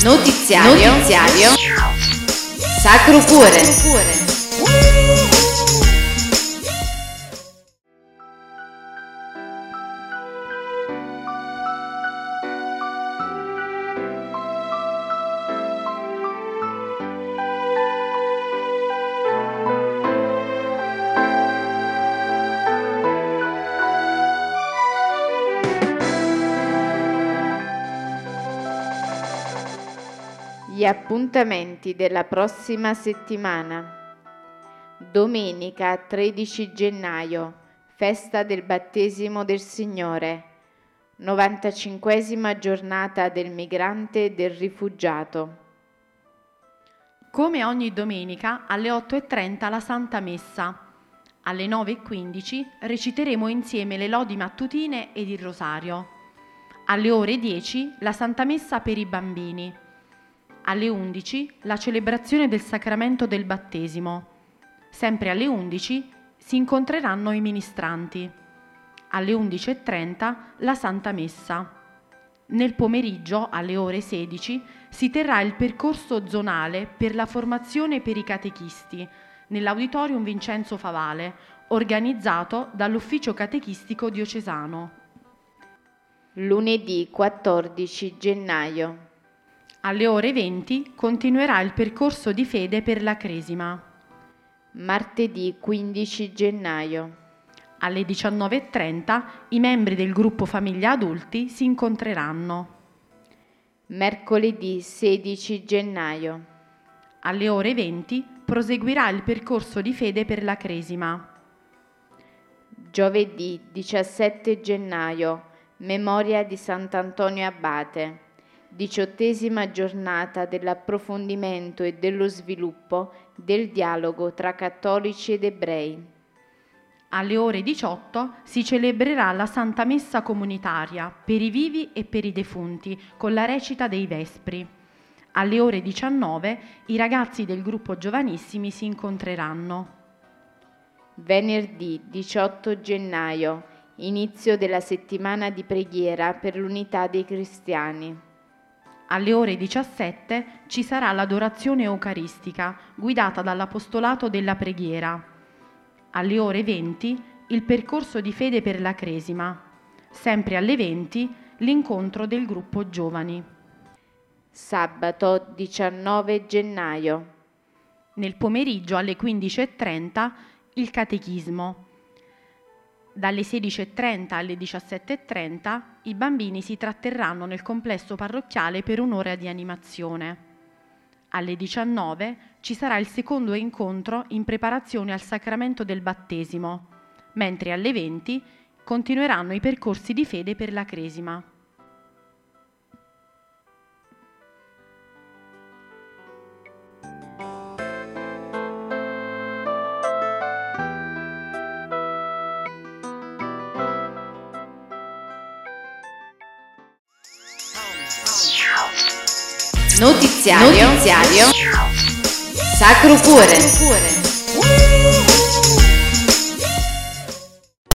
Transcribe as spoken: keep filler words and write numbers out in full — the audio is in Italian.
Notiziario, Notiziario Sacro Cuore. Gli appuntamenti della prossima settimana: domenica tredici gennaio, festa del battesimo del Signore, novantacinquesima giornata del migrante e del rifugiato. Come ogni domenica alle otto e trenta la Santa Messa. Alle nove e quindici reciteremo insieme le lodi mattutine ed il rosario. Alle ore dieci la Santa Messa per i bambini. Alle undici la celebrazione del sacramento del battesimo. Sempre alle undici si incontreranno i ministranti. Alle undici e trenta la Santa Messa. Nel pomeriggio, alle ore sedici, si terrà il percorso zonale per la formazione per i catechisti nell'Auditorium Vincenzo Favale, organizzato dall'Ufficio Catechistico Diocesano. Lunedì quattordici gennaio. Alle ore venti continuerà il percorso di fede per la Cresima. Martedì quindici gennaio. Alle diciannove e trenta i membri del gruppo Famiglia Adulti si incontreranno. Mercoledì sedici gennaio. Alle ore venti proseguirà il percorso di fede per la Cresima. Giovedì diciassette gennaio. Memoria di Sant'Antonio Abate. Diciottesima giornata dell'approfondimento e dello sviluppo del dialogo tra cattolici ed ebrei. Alle ore diciotto si celebrerà la Santa Messa comunitaria per i vivi e per i defunti con la recita dei Vespri. Alle ore diciannove i ragazzi del gruppo Giovanissimi si incontreranno. Venerdì diciotto gennaio, inizio della settimana di preghiera per l'unità dei cristiani. Alle ore diciassette ci sarà l'adorazione eucaristica guidata dall'Apostolato della Preghiera. Alle ore venti il percorso di fede per la Cresima. Sempre alle venti l'incontro del gruppo Giovani. Sabato diciannove gennaio. Nel pomeriggio alle quindici e trenta il Catechismo. Dalle sedici e trenta alle diciassette e trenta i bambini si tratterranno nel complesso parrocchiale per un'ora di animazione. Alle diciannove ci sarà il secondo incontro in preparazione al sacramento del battesimo, mentre alle venti continueranno i percorsi di fede per la Cresima. Notiziario, Notiziario Sacro Cuore.